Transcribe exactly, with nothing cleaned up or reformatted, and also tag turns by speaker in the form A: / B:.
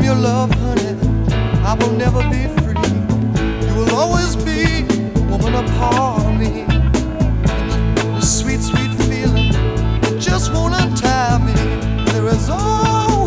A: your love, honey, I will never be free. You will always be, woman, a part of me.